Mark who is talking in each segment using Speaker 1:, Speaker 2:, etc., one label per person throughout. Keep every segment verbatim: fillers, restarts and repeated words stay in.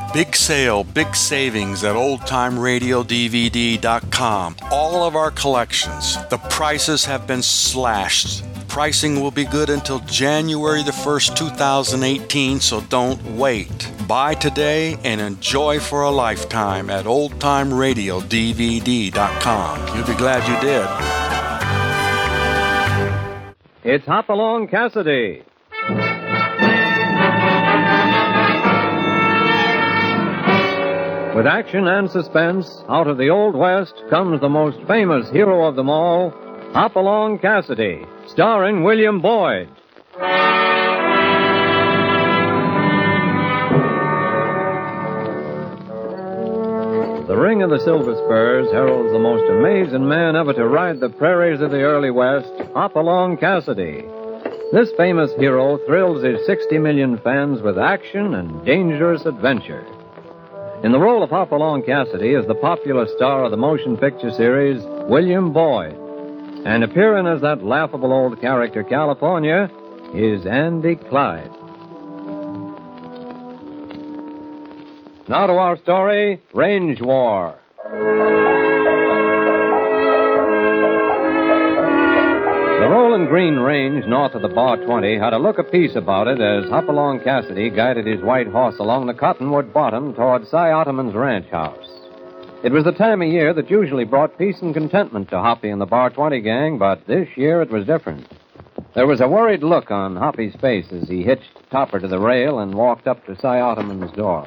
Speaker 1: Big sale, big savings at old time radio D V D dot com. All of our collections. The prices have been slashed. Pricing will be good until January the first, two thousand eighteen, so don't wait. Buy today and enjoy for a lifetime at old time radio D V D dot com. You'll be glad you did.
Speaker 2: It's Hopalong Cassidy. With action and suspense, out of the Old West comes the most famous hero of them all, Hopalong Cassidy, starring William Boyd. The ring of the Silver Spurs heralds the most amazing man ever to ride the prairies of the early West, Hopalong Cassidy. This famous hero thrills his sixty million fans with action and dangerous adventure. In the role of Hopalong Cassidy is the popular star of the motion picture series, William Boyd. And appearing as that laughable old character, California, is Andy Clyde. Now to our story, Range War. The Rolling Green Range north of the Bar twenty had a look apiece about it as Hopalong Cassidy guided his white horse along the cottonwood bottom toward Cy Ottoman's ranch house. It was the time of year that usually brought peace and contentment to Hoppy and the Bar twenty gang, but this year it was different. There was a worried look on Hoppy's face as he hitched Topper to the rail and walked up to Cy Ottoman's door.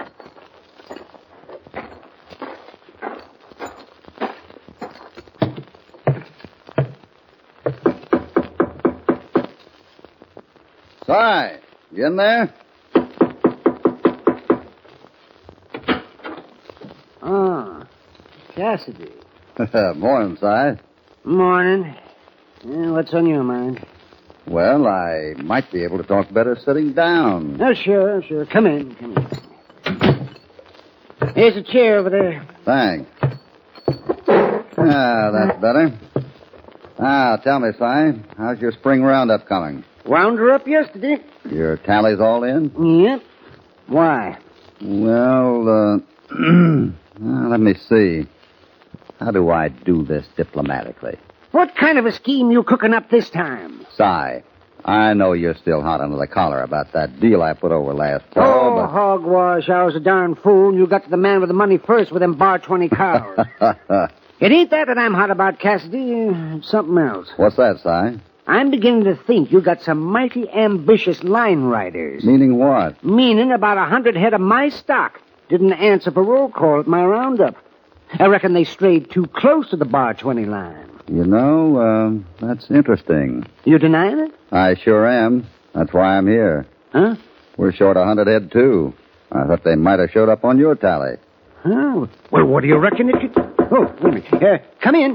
Speaker 3: Cy, you in there?
Speaker 4: Oh, Cassidy.
Speaker 3: Morning, Cy.
Speaker 4: Morning. Yeah, what's on your mind?
Speaker 3: Well, I might be able to talk better sitting down.
Speaker 4: Oh, sure, sure. Come in, come in. Here's a chair over there.
Speaker 3: Thanks. Ah, that's better. Ah, tell me, Cy, how's your spring roundup coming?
Speaker 4: Wound her up yesterday.
Speaker 3: Your tally's all in?
Speaker 4: Yep. Why?
Speaker 3: Well, uh, well, let me see. How do I do this diplomatically?
Speaker 4: What kind of a scheme you cooking up this time?
Speaker 3: Cy, I know you're still hot under the collar about that deal I put over last fall,
Speaker 4: Oh,
Speaker 3: but...
Speaker 4: hogwash. I was a darn fool, and you got to the man with the money first with them Bar twenty cows. It ain't that that I'm hot about, Cassidy. It's something else.
Speaker 3: What's that, Cy?
Speaker 4: I'm beginning to think you got some mighty ambitious line riders.
Speaker 3: Meaning what?
Speaker 4: Meaning about a hundred head of my stock didn't answer for roll call at my roundup. I reckon they strayed too close to the Bar twenty line.
Speaker 3: You know, uh, that's interesting.
Speaker 4: You denying it?
Speaker 3: I sure am. That's why I'm here.
Speaker 4: Huh?
Speaker 3: We're short a hundred head, too. I thought they might have showed up on your tally.
Speaker 4: Oh, well, what do you reckon it could... Oh, wait a minute. Uh, come in.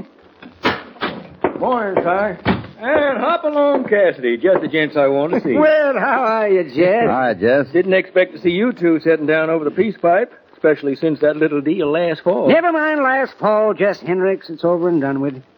Speaker 5: Morning, Cy. And hop along, Cassidy. Just the gents I want to see.
Speaker 4: Well, how are you, Jess?
Speaker 3: Hi, Jess.
Speaker 5: Didn't expect to see you two sitting down over the peace pipe, especially since that little deal last fall.
Speaker 4: Never mind last fall, Jess Hendricks. It's over and done with.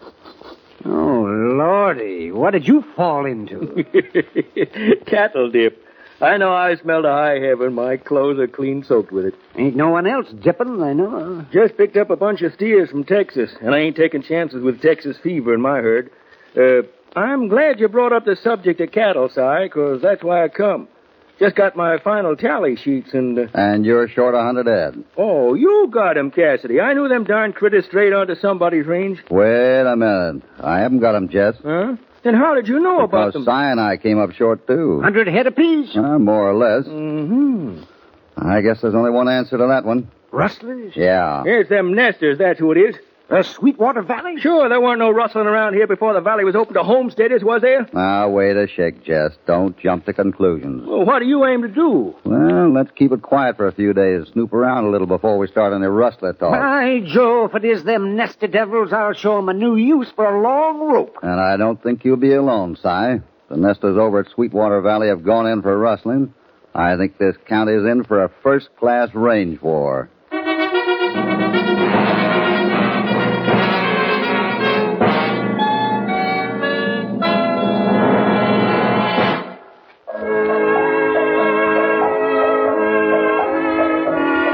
Speaker 4: Oh, Lordy. What did you fall into?
Speaker 5: Cattle dip. I know I smell to high heaven. My clothes are clean soaked with it.
Speaker 4: Ain't no one else dipping, I know.
Speaker 5: Just picked up a bunch of steers from Texas, and I ain't taking chances with Texas fever in my herd. Uh, I'm glad you brought up the subject of cattle, Si, because that's why I come. Just got my final tally sheets and... Uh...
Speaker 3: And you're short a hundred head.
Speaker 5: Oh, you got 'em, Cassidy. I knew them darn critters strayed onto somebody's range.
Speaker 3: Wait a minute. I haven't got 'em, Jess.
Speaker 5: Huh? Then how did you know about
Speaker 3: Because
Speaker 5: them?
Speaker 3: Si and I came up short, too.
Speaker 4: Hundred head apiece.
Speaker 3: Uh, more or less.
Speaker 5: Mm-hmm.
Speaker 3: I guess there's only one answer to that one.
Speaker 4: Rustlers?
Speaker 3: Yeah.
Speaker 5: It's them nesters, that's who it is.
Speaker 4: Uh, Sweetwater Valley?
Speaker 5: Sure, there weren't no rustling around here before the valley was open to homesteaders, was there?
Speaker 3: Now, wait a shake, Jess. Don't jump to conclusions.
Speaker 5: Well, what do you aim to do?
Speaker 3: Well, let's keep it quiet for a few days. Snoop around a little before we start any rustler talk.
Speaker 4: By Joe, if it is them nested devils, I'll show 'em a new use for a long rope.
Speaker 3: And I don't think you'll be alone, Si. The nesters over at Sweetwater Valley have gone in for rustling. I think this county's in for a first-class range war.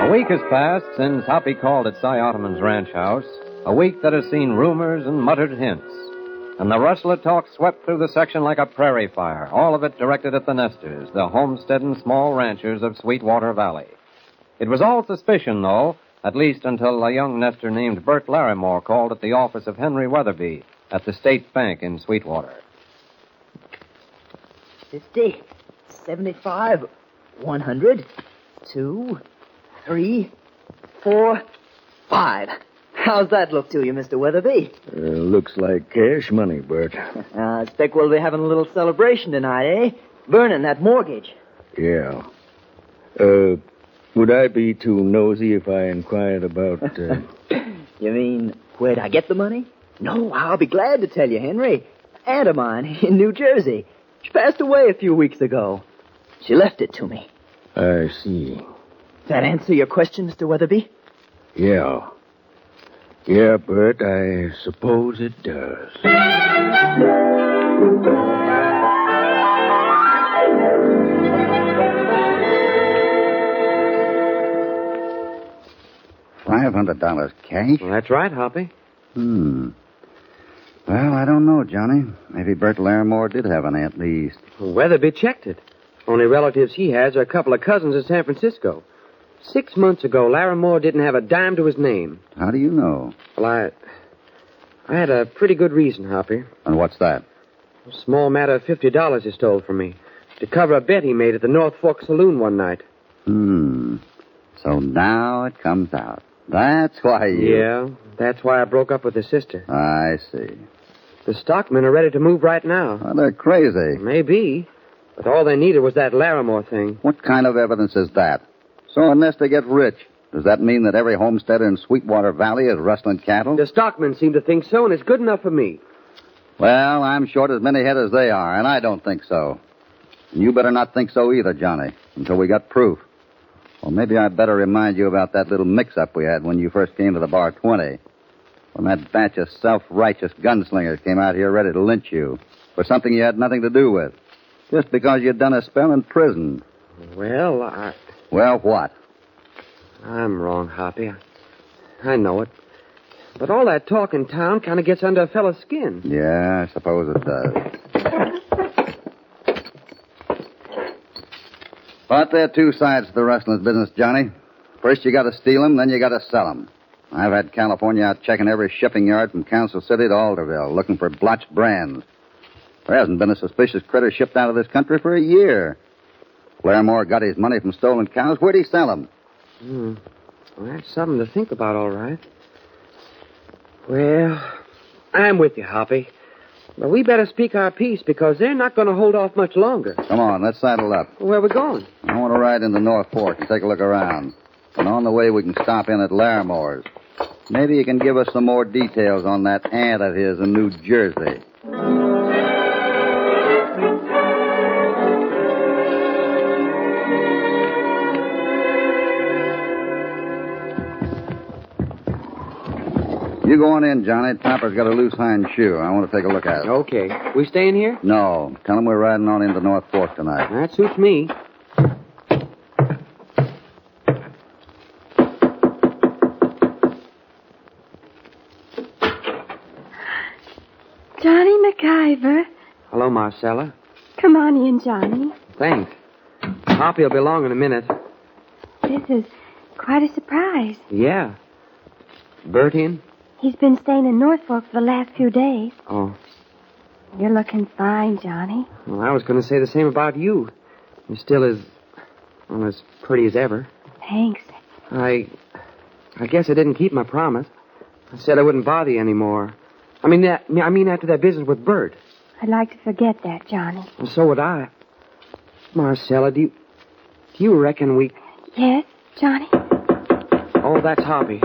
Speaker 2: A week has passed since Hoppy called at Cy Ottoman's ranch house, a week that has seen rumors and muttered hints. And the rustler talk swept through the section like a prairie fire, all of it directed at the Nesters, the homesteading small ranchers of Sweetwater Valley. It was all suspicion, though, at least until a young Nestor named Bert Larimore called at the office of Henry Weatherby at the State Bank in Sweetwater.
Speaker 6: Fifty, seventy-five, one hundred, two, three, four, five. How's that look to you, Mister Weatherby?
Speaker 5: Uh, looks like cash money, Bert.
Speaker 6: uh, I expect we'll be having a little celebration tonight, eh? Burning that mortgage.
Speaker 5: Yeah. Uh, would I be too nosy if I inquired about... Uh...
Speaker 6: You mean, where'd I get the money? No, I'll be glad to tell you, Henry. Aunt of mine in New Jersey. She passed away a few weeks ago. She left it to me.
Speaker 5: I see.
Speaker 6: That answer your question, Mister Weatherby?
Speaker 5: Yeah. Yeah, Bert, I suppose it does.
Speaker 3: Five hundred dollars cash?
Speaker 7: Well, that's right, Hoppy.
Speaker 3: Hmm. Well, I don't know, Johnny. Maybe Bert Larimore did have an aunt, at least.
Speaker 7: Well, Weatherby checked it. Only relatives he has are a couple of cousins in San Francisco. Six months ago, Larimore didn't have a dime to his name.
Speaker 3: How do you know?
Speaker 7: Well, I... I had a pretty good reason, Hoppy.
Speaker 3: And what's that?
Speaker 7: A small matter of fifty dollars he stole from me to cover a bet he made at the North Fork Saloon one night.
Speaker 3: Hmm. So now it comes out. That's why you...
Speaker 7: Yeah, that's why I broke up with his sister.
Speaker 3: I see.
Speaker 7: The stockmen are ready to move right now.
Speaker 3: Well, they're crazy.
Speaker 7: Maybe, but all they needed was that Larimore thing.
Speaker 3: What kind of evidence is that? So unless they get rich, does that mean that every homesteader in Sweetwater Valley is rustling cattle?
Speaker 7: The stockmen seem to think so, and it's good enough for me.
Speaker 3: Well, I'm short as many head as they are, and I don't think so. And you better not think so either, Johnny, until we got proof. Well, maybe I'd better remind you about that little mix-up we had when you first came to the Bar twenty. When that batch of self-righteous gunslingers came out here ready to lynch you for something you had nothing to do with. Just because you'd done a spell in prison.
Speaker 7: Well, I...
Speaker 3: Well, what?
Speaker 7: I'm wrong, Hoppy. I, I know it. But all that talk in town kind of gets under a fellow's skin.
Speaker 3: Yeah, I suppose it does. But there are two sides to the rustling business, Johnny. First you got to steal 'em, then you got to sell 'em. I've had California out checking every shipping yard from Council City to Alderville, looking for blotched brands. There hasn't been a suspicious critter shipped out of this country for a year. Larimore got his money from stolen cows. Where'd he sell 'em?
Speaker 7: Hmm. Well, that's something to think about, all right. Well, I'm with you, Hoppy. But we better speak our piece because they're not going to hold off much longer.
Speaker 3: Come on, let's saddle up.
Speaker 7: Where are we going?
Speaker 3: I want to ride into North Fork and take a look around. And on the way, we can stop in at Larimore's. Maybe you can give us some more details on that aunt of his in New Jersey. You go on in, Johnny. Topper's got a loose hind shoe. I want to take a look at it.
Speaker 7: Okay. We staying here?
Speaker 3: No. Tell him we're riding on into North Fork tonight.
Speaker 7: That suits me.
Speaker 8: Johnny McIver.
Speaker 7: Hello, Marcella.
Speaker 8: Come on in, Johnny.
Speaker 7: Thanks. Hoppy will be along in a minute.
Speaker 8: This is quite a surprise.
Speaker 7: Yeah. Bert in?
Speaker 8: He's been staying in North Fork for the last few days.
Speaker 7: Oh.
Speaker 8: You're looking fine, Johnny.
Speaker 7: Well, I was going to say the same about you. You're still as, well, as pretty as ever.
Speaker 8: Thanks.
Speaker 7: I, I guess I didn't keep my promise. I said I wouldn't bother you anymore. I mean, that, I mean after that business with Bert.
Speaker 8: I'd like to forget that, Johnny.
Speaker 7: And so would I. Marcella, do you, do you reckon we...
Speaker 8: Yes, Johnny?
Speaker 7: Oh, that's Hoppy.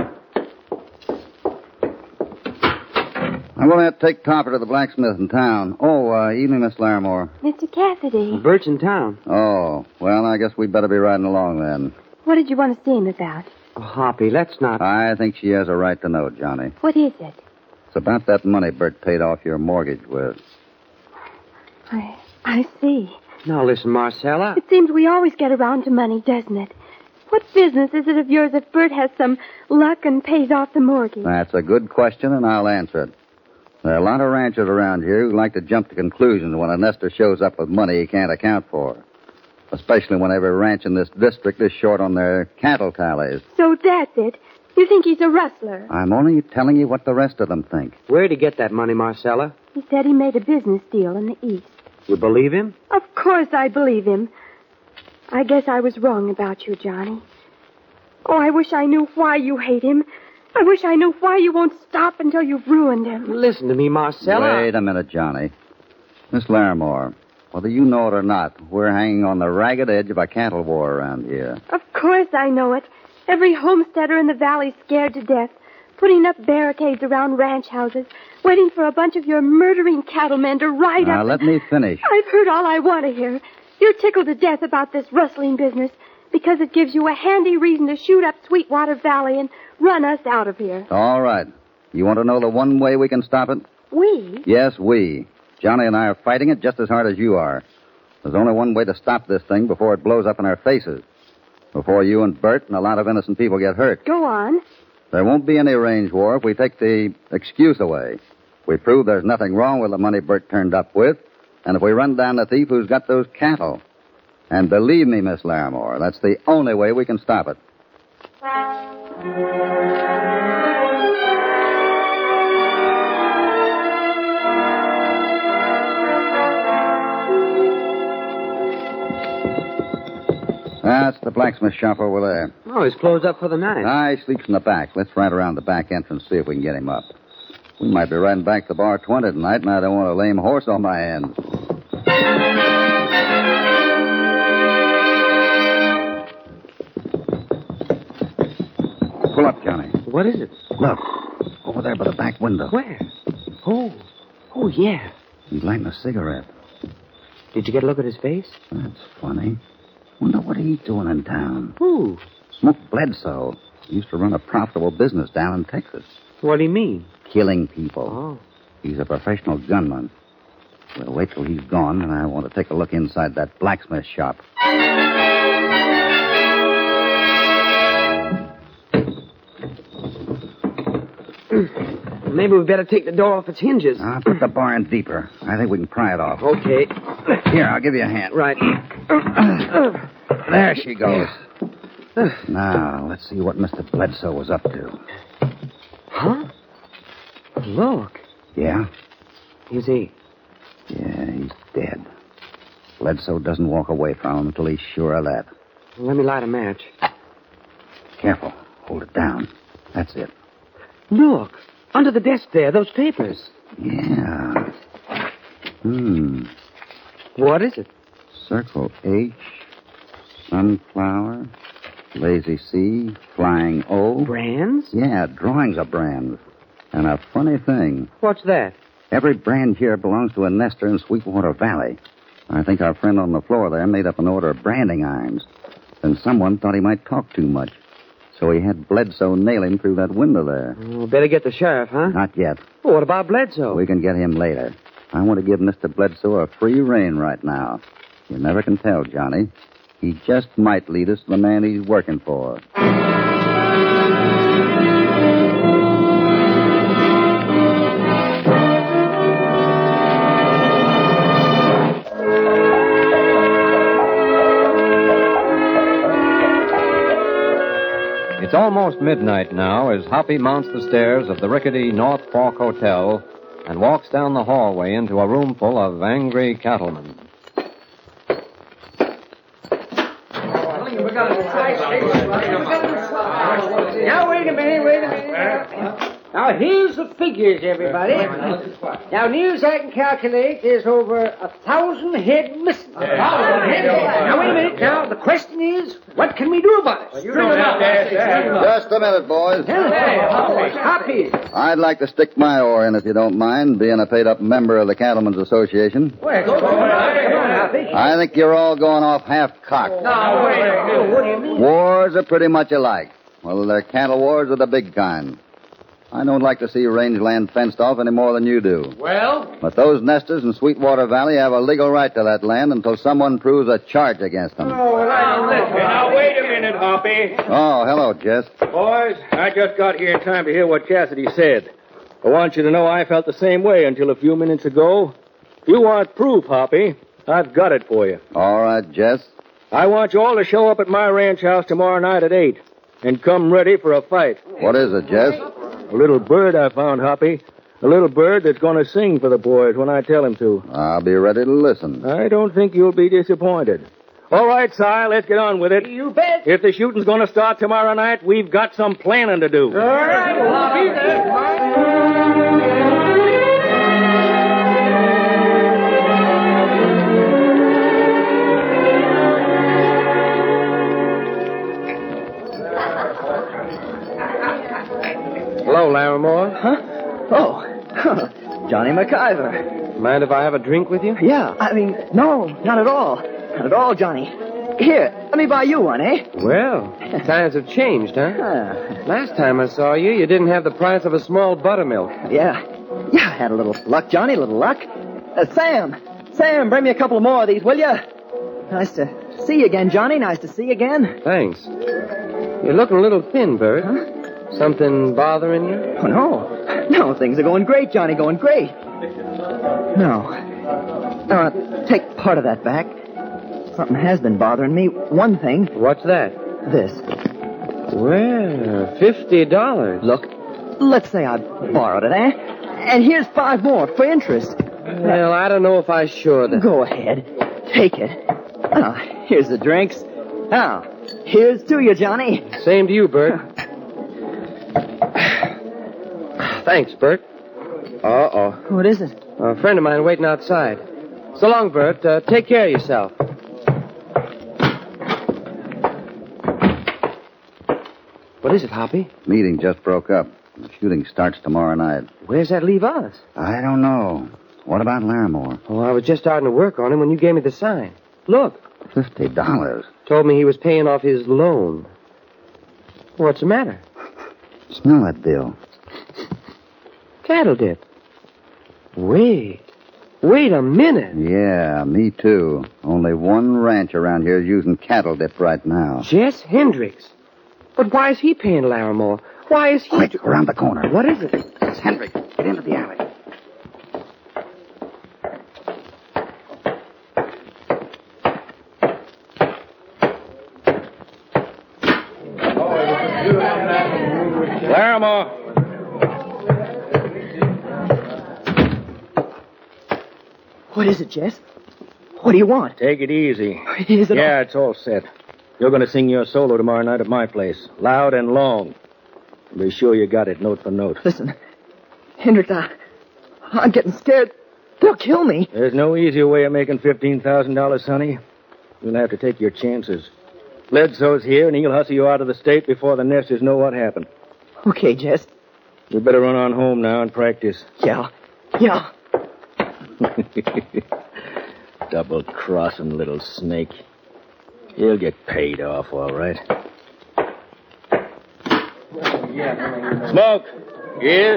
Speaker 3: I'm going to have to take Topper to the blacksmith in town. Oh, uh, evening, Miss Larimore.
Speaker 8: Mister Cassidy.
Speaker 7: Well, Bert's in town.
Speaker 3: Oh, well, I guess we'd better be riding along then.
Speaker 8: What did you want to see him about?
Speaker 7: Oh, Hoppy, let's not...
Speaker 3: I think she has a right to know, Johnny.
Speaker 8: What is it?
Speaker 3: It's about that money Bert paid off your mortgage with.
Speaker 8: I, I see.
Speaker 7: Now, listen, Marcella.
Speaker 8: It seems we always get around to money, doesn't it? What business is it of yours if Bert has some luck and pays off the mortgage?
Speaker 3: That's a good question, and I'll answer it. There are a lot of ranchers around here who like to jump to conclusions when a nester shows up with money he can't account for. Especially when every ranch in this district is short on their cattle tallies.
Speaker 8: So that's it. You think he's a rustler?
Speaker 3: I'm only telling you what the rest of them think.
Speaker 7: Where'd he get that money, Marcella?
Speaker 8: He said he made a business deal in the East.
Speaker 7: You believe him?
Speaker 8: Of course I believe him. I guess I was wrong about you, Johnny. Oh, I wish I knew why you hate him. I wish I knew why you won't stop until you've ruined him.
Speaker 7: Listen to me, Marcella.
Speaker 3: Wait a minute, Johnny. Miss Larimore, whether you know it or not, we're hanging on the ragged edge of a cattle war around here.
Speaker 8: Of course I know it. Every homesteader in the valley's scared to death, putting up barricades around ranch houses, waiting for a bunch of your murdering cattlemen to ride
Speaker 3: Now,
Speaker 8: up.
Speaker 3: let me finish.
Speaker 8: I've heard all I want to hear. You're tickled to death about this rustling business because it gives you a handy reason to shoot up Sweetwater Valley and run us out of here.
Speaker 3: All right. You want to know the one way we can stop it?
Speaker 8: We?
Speaker 3: Yes, we. Johnny and I are fighting it just as hard as you are. There's only one way to stop this thing before it blows up in our faces. Before you and Bert and a lot of innocent people get hurt.
Speaker 8: Go on.
Speaker 3: There won't be any range war if we take the excuse away. If we prove there's nothing wrong with the money Bert turned up with, and if we run down the thief who's got those cattle. And believe me, Miss Larimore, that's the only way we can stop it. That's the blacksmith shop over there.
Speaker 7: Oh, he's closed up for the night.
Speaker 3: Ah, he sleeps in the back. Let's ride around the back entrance, see if we can get him up. We might be riding back to Bar twenty tonight, and I don't want a lame horse on my hands. Pull up, Johnny.
Speaker 7: What is it?
Speaker 3: Look, over there by the back window.
Speaker 7: Where? Oh, oh, yeah.
Speaker 3: He's lighting a cigarette.
Speaker 7: Did you get a look at his face?
Speaker 3: That's funny. Wonder what he's doing in town.
Speaker 7: Who?
Speaker 3: Smoke Bledsoe. He used to run a profitable business down in Texas.
Speaker 7: What do you mean?
Speaker 3: Killing people.
Speaker 7: Oh.
Speaker 3: He's a professional gunman. We'll wait till he's gone, and I want to take a look inside that blacksmith shop.
Speaker 7: Maybe we better take the door off its hinges.
Speaker 3: I'll put the bar in deeper. I think we can pry it off.
Speaker 7: Okay.
Speaker 3: Here, I'll give you a hand.
Speaker 7: Right.
Speaker 3: There she goes. Now, let's see what Mister Bledsoe was up to.
Speaker 7: Huh? Look.
Speaker 3: Yeah?
Speaker 7: Is he?
Speaker 3: Yeah, he's dead. Bledsoe doesn't walk away from him until he's sure of that.
Speaker 7: Let me light a match.
Speaker 3: Careful. Hold it down. That's it.
Speaker 7: Look. Under the desk there, those papers.
Speaker 3: Yeah. Hmm.
Speaker 7: What is it?
Speaker 3: Circle H, sunflower, lazy C, flying O.
Speaker 7: Brands?
Speaker 3: Yeah, drawings of brands. And a funny thing.
Speaker 7: What's that?
Speaker 3: Every brand here belongs to a nester in Sweetwater Valley. I think our friend on the floor there made up an order of branding irons. Then someone thought he might talk too much. So he had Bledsoe nail him through that window there.
Speaker 7: Oh, better get the sheriff, huh?
Speaker 3: Not yet.
Speaker 7: Well, what about Bledsoe?
Speaker 3: We can get him later. I want to give Mister Bledsoe a free rein right now. You never can tell, Johnny. He just might lead us to the man he's working for.
Speaker 2: It's almost midnight now as Hoppy mounts the stairs of the rickety North Fork Hotel and walks down the hallway into a room full of angry cattlemen.
Speaker 4: Now, wait a minute, wait a minute. Now, here's the figures, everybody. Now, near as I can calculate, there's over a thousand head missing. A thousand head? Now, wait a minute. Now, the question is, what can we do about it?
Speaker 3: Just a minute, boys.
Speaker 4: Hoppy.
Speaker 3: I'd like to stick my oar in, if you don't mind, being a paid-up member of the Cattlemen's Association.
Speaker 4: Well, come on, Hoppy.
Speaker 3: I think you're all going off half-cocked.
Speaker 4: Now, wait. What do you mean?
Speaker 3: Wars are pretty much alike. Well, they're cattle wars of the big kind. I don't like to see rangeland fenced off any more than you do.
Speaker 7: Well?
Speaker 3: But those nesters in Sweetwater Valley have a legal right to that land until someone proves a charge against them.
Speaker 5: Oh, well, now, listen. Now, wait a minute, Hoppy.
Speaker 3: Oh, hello, Jess.
Speaker 5: Boys, I just got here in time to hear what Cassidy said. I want you to know I felt the same way until a few minutes ago. If you want proof, Hoppy, I've got it for you.
Speaker 3: All right, Jess.
Speaker 5: I want you all to show up at my ranch house tomorrow night at eight and come ready for a fight.
Speaker 3: What is it, Jess?
Speaker 5: A little bird I found, Hoppy. A little bird that's going to sing for the boys when I tell him to.
Speaker 3: I'll be ready to listen.
Speaker 5: I don't think you'll be disappointed. All right, Si, let's get on with it.
Speaker 4: You bet.
Speaker 5: If the shooting's going to start tomorrow night, we've got some planning to do.
Speaker 4: All right, well, I'll be there.
Speaker 7: Hello, Larimore.
Speaker 6: Huh? Oh, Johnny McIver.
Speaker 7: Mind if I have a drink with you?
Speaker 6: Yeah, I mean, no, not at all. Not at all, Johnny. Here, let me buy you one, eh?
Speaker 7: Well, times have changed, huh?
Speaker 6: Ah,
Speaker 7: Last time I saw you, you didn't have the price of a small buttermilk.
Speaker 6: yeah. Yeah, I had a little luck, Johnny, a little luck. Uh, Sam, Sam, bring me a couple more of these, will you? Nice to see you again, Johnny. Nice to see you again.
Speaker 7: Thanks. You're looking a little thin, Bert.
Speaker 6: Huh?
Speaker 7: Something bothering you?
Speaker 6: Oh, no. No, things are going great, Johnny, going great. No. No, uh, take part of that back. Something has been bothering me. One thing.
Speaker 7: What's that?
Speaker 6: This.
Speaker 7: Well, fifty dollars.
Speaker 6: Look, let's say I borrowed it, eh? And here's five more for interest.
Speaker 7: Well, I don't know if I sure that.
Speaker 6: Go ahead. Take it. Ah, here's the drinks. Now, here's to you, Johnny.
Speaker 7: Same to you, Bert. Thanks, Bert. Uh-oh.
Speaker 6: What is it?
Speaker 7: A friend of mine waiting outside. So long, Bert. Uh, take care of yourself. What is it, Hoppy?
Speaker 3: Meeting just broke up. The shooting starts tomorrow night.
Speaker 7: Where's that leave us?
Speaker 3: I don't know. What about Larimore?
Speaker 7: Oh, I was just starting to work on him when you gave me the sign. Look.
Speaker 3: Fifty dollars.
Speaker 7: Told me he was paying off his loan. What's the matter?
Speaker 3: Smell that bill.
Speaker 7: Cattle dip. Wait. Wait a minute.
Speaker 3: Yeah, me too. Only one ranch around here is using cattle dip right now.
Speaker 7: Jess Hendricks. But why is he paying Larimore? Why is he...
Speaker 3: Quick, around the corner.
Speaker 7: What is it?
Speaker 3: It's Hendricks. Get into the alley.
Speaker 5: Larimore.
Speaker 6: What is it, Jess? What do you want?
Speaker 5: Take it easy.
Speaker 6: Is it
Speaker 5: Yeah,
Speaker 6: all...
Speaker 5: it's all set. You're going to sing your solo tomorrow night at my place. Loud and long. Be sure you got it, note for note.
Speaker 6: Listen, Hendricks, I... I'm getting scared. They'll kill me.
Speaker 5: There's no easier way of making fifteen thousand dollars, Sonny. You'll have to take your chances. Bledsoe's here, and he'll hustle you out of the state before the nesters know what happened.
Speaker 6: Okay, Jess.
Speaker 5: You better run on home now and practice.
Speaker 6: Yeah. Yeah.
Speaker 5: Double-crossing little snake. He'll get paid off, all right. Smoke! Yeah?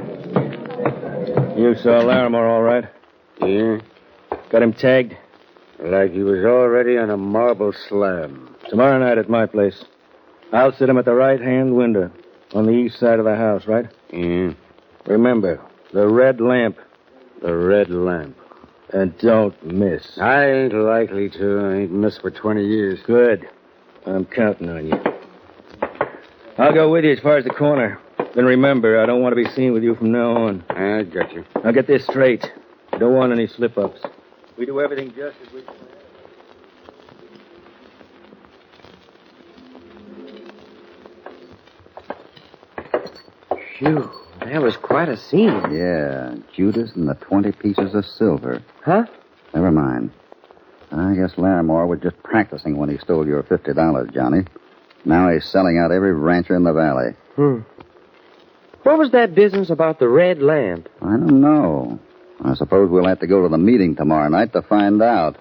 Speaker 5: You saw Larimore, all right?
Speaker 9: Yeah?
Speaker 5: Got him tagged?
Speaker 9: Like he was already on a marble slab.
Speaker 5: Tomorrow night at my place. I'll sit him at the right-hand window on the east side of the house, right?
Speaker 9: Yeah?
Speaker 5: Remember, the red lamp.
Speaker 9: The red lamp.
Speaker 5: And don't miss.
Speaker 9: I ain't likely to. I ain't missed for twenty years.
Speaker 5: Good. I'm counting on you. I'll go with you as far as the corner. Then remember, I don't want to be seen with you from now on.
Speaker 9: I got you.
Speaker 5: Now get this straight. Don't want any slip-ups. We do everything just as we...
Speaker 7: Phew, that was quite a scene.
Speaker 3: Yeah, Judas and the twenty pieces of silver.
Speaker 7: Huh?
Speaker 3: Never mind. I guess Larimore was just practicing when he stole your fifty dollars, Johnny. Now he's selling out every rancher in the valley.
Speaker 7: Hmm. What was that business about the red lamp?
Speaker 3: I don't know. I suppose we'll have to go to the meeting tomorrow night to find out.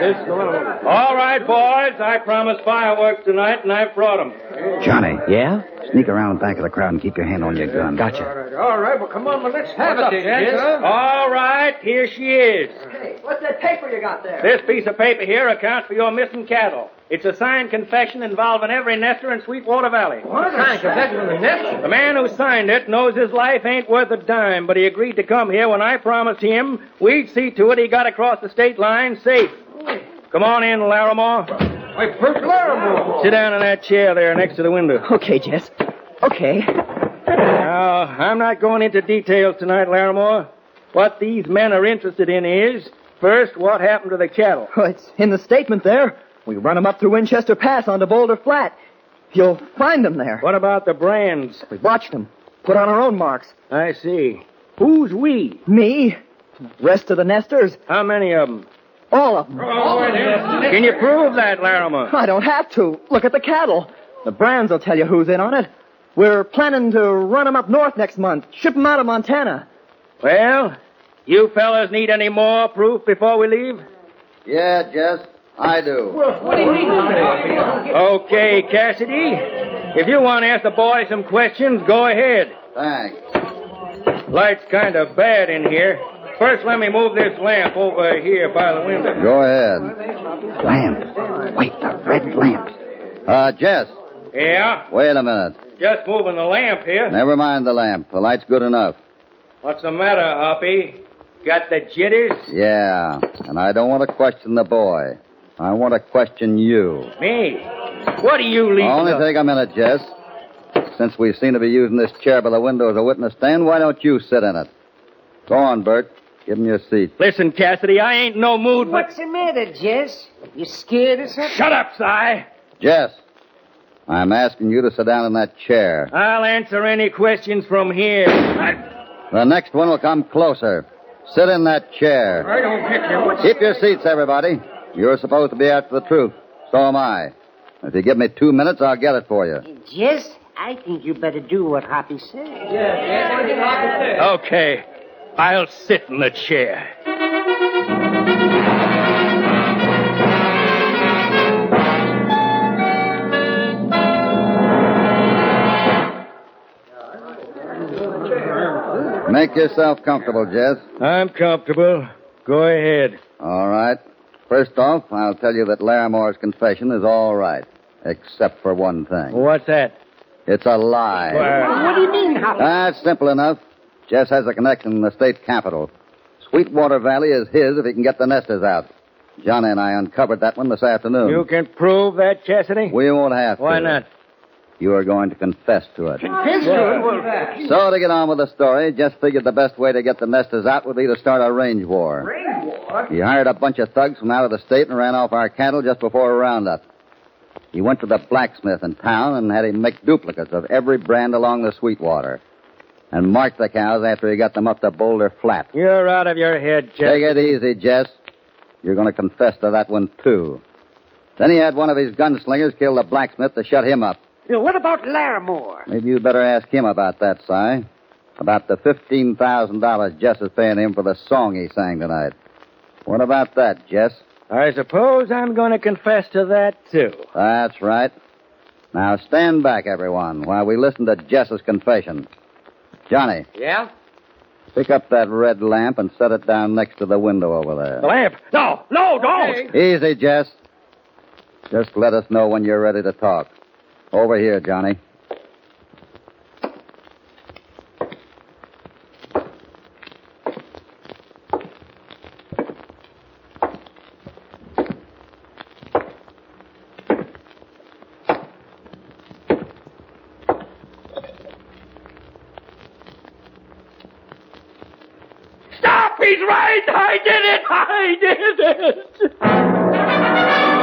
Speaker 5: All right, boys. I promised fireworks tonight, and I've brought them.
Speaker 3: Johnny.
Speaker 6: Yeah?
Speaker 3: Sneak around the back of the crowd and keep your hand on your gun.
Speaker 6: Gotcha.
Speaker 4: All right, all right. Well, come on, well, let's have it, Jess.
Speaker 5: All right, here she is.
Speaker 6: Hey, what's that paper you got there?
Speaker 5: This piece of paper here accounts for your missing cattle. It's a signed confession involving every nester in Sweetwater Valley.
Speaker 4: What? A signed confession of the nest?
Speaker 5: The man who signed it knows his life ain't worth a dime, but he agreed to come here when I promised him we'd see to it he got across the state line safe. Come on in, Larimore.
Speaker 4: Why, Bert Larimore.
Speaker 5: Sit down in that chair there next to the window.
Speaker 6: Okay, Jess. Okay.
Speaker 5: Now, I'm not going into details tonight, Larimore. What these men are interested in is, first, what happened to the cattle.
Speaker 6: Well, it's in the statement there. We run them up through Winchester Pass onto Boulder Flat. You'll find them there.
Speaker 5: What about the brands?
Speaker 6: We watched them. Put on our own marks.
Speaker 5: I see. Who's we?
Speaker 6: Me. Rest of the nesters.
Speaker 5: How many of them?
Speaker 6: All of them.
Speaker 5: Can you prove that, Larimore?
Speaker 6: I don't have to. Look at the cattle. The brands will tell you who's in on it. We're planning to run them up north next month. Ship them out of Montana.
Speaker 5: Well, you fellas need any more proof before we leave?
Speaker 3: Yeah, Jess, I do.
Speaker 4: What do you mean?
Speaker 5: Okay, Cassidy. If you want to ask the boys some questions, go ahead.
Speaker 3: Thanks.
Speaker 5: Light's kind of bad in here. First, let me move this lamp over here by the window.
Speaker 3: Go ahead. Lamp. Wait, the red lamp. Uh, Jess.
Speaker 5: Yeah?
Speaker 3: Wait a minute.
Speaker 5: Just moving the lamp here.
Speaker 3: Never mind the lamp. The light's good enough.
Speaker 5: What's the matter, Hoppy? Got the jitters?
Speaker 3: Yeah, and I don't want to question the boy. I want to question you.
Speaker 5: Me? What do you leave?
Speaker 3: Only take a minute, Jess. Since we seem to be using this chair by the window as a witness stand, why don't you sit in it? Go on, Bert. Give him your seat.
Speaker 5: Listen, Cassidy, I ain't in no mood.
Speaker 4: What's the matter, Jess? You scared or something?
Speaker 5: Shut up, Si.
Speaker 3: Jess, I'm asking you to sit down in that chair.
Speaker 5: I'll answer any questions from here. I...
Speaker 3: The next one will come closer. Sit in that chair.
Speaker 4: I don't get you. What's
Speaker 3: Keep your seats, everybody. You're supposed to be after the truth. So am I. If you give me two minutes, I'll get it for you.
Speaker 4: Jess, I think you better do what Hoppy said.
Speaker 5: Okay. I'll sit in the chair.
Speaker 3: Make yourself comfortable, Jess.
Speaker 5: I'm comfortable. Go ahead.
Speaker 3: All right. First off, I'll tell you that Larimore's confession is all right, except for one thing.
Speaker 5: What's that?
Speaker 3: It's a lie.
Speaker 5: Well,
Speaker 4: What do you mean, Hoppy?
Speaker 3: That's simple enough. Jess has a connection in the state capital. Sweetwater Valley is his if he can get the nesters out. Johnny and I uncovered that one this afternoon.
Speaker 5: you can prove that, Cassidy?
Speaker 3: We won't have to.
Speaker 5: Why not?
Speaker 3: You are going to confess to it.
Speaker 4: Confess to it? Well,
Speaker 3: So, to get on with the story, Jess figured the best way to get the nesters out would be to start a range war.
Speaker 4: range war?
Speaker 3: He hired a bunch of thugs from out of the state and ran off our cattle just before a roundup. He went to the blacksmith in town and had him make duplicates of every brand along the Sweetwater and marked the cows after he got them up to Boulder Flat.
Speaker 5: You're out of your head, Jess.
Speaker 3: Take it easy, Jess. You're going to confess to that one, too. Then he had one of his gunslingers kill the blacksmith to shut him up.
Speaker 4: Now, what about Larimore?
Speaker 3: Maybe you'd better ask him about that, Si. About the fifteen thousand dollars Jess is paying him for the song he sang tonight. What about that, Jess?
Speaker 5: I suppose I'm going to confess to that, too.
Speaker 3: That's right. Now stand back, everyone, while we listen to Jess's confession. Johnny,
Speaker 7: Yeah?
Speaker 3: pick up that red lamp and set it down next to the window over there.
Speaker 5: The lamp. No, no, don't.
Speaker 3: Easy, Jess. Just let us know when you're ready to talk. Over here, Johnny.
Speaker 5: Stop! He's right! I did it! I did it!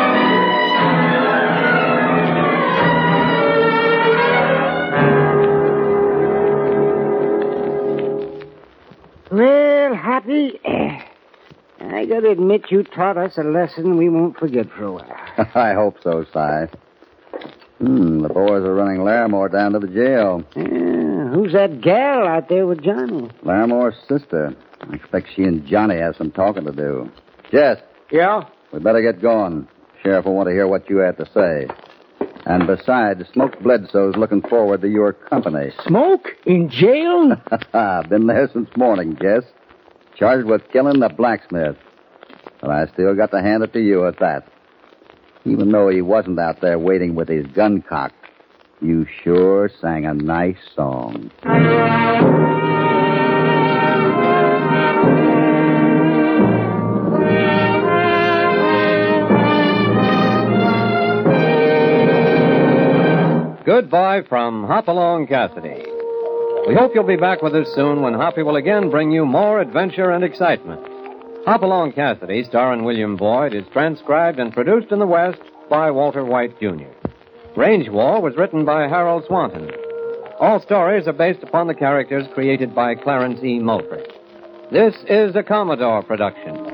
Speaker 4: Well, Hoppy, I gotta admit you taught us a lesson we won't forget for a while.
Speaker 3: I hope so, Si. Hmm, the boys are running Larimore down to the jail.
Speaker 4: Yeah, who's that gal out there with Johnny?
Speaker 3: Larimore's sister. I expect she and Johnny have some talking to do. Jess,
Speaker 5: Yeah?
Speaker 3: We better get going. Sheriff will want to hear what you have to say. And besides, Smoke Bledsoe's looking forward to your company.
Speaker 5: Smoke? In jail?
Speaker 3: Been there since morning, Jess. Charged with killing the blacksmith. But I still got to hand it to you at that. Even though he wasn't out there waiting with his gun cocked, you sure sang a nice song.
Speaker 2: Goodbye from Hopalong Cassidy. We hope you'll be back with us soon when Hoppy will again bring you more adventure and excitement. Hopalong Cassidy, starring William Boyd, is transcribed and produced in the West by Walter White, Junior Range War was written by Harold Swanton. All stories are based upon the characters created by Clarence E. Mulford. This is a Commodore production.